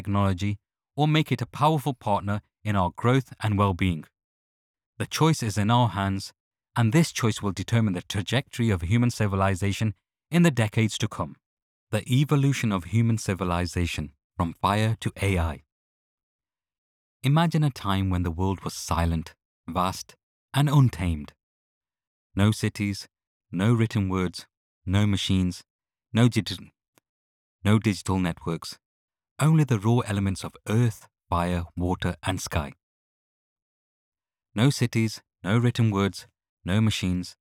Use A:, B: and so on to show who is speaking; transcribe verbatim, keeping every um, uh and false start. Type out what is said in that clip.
A: technology or make it a powerful partner in our growth and well-being. The choice is in our hands, and this choice will determine the trajectory of human civilization in the decades to come. The evolution of human civilization from fire to A I. Imagine a time when the world was silent, vast, and untamed. No cities, no written words, no machines, no digital, no digital networks, only the raw elements of earth, fire, water, and sky. No cities, no written words, no machines,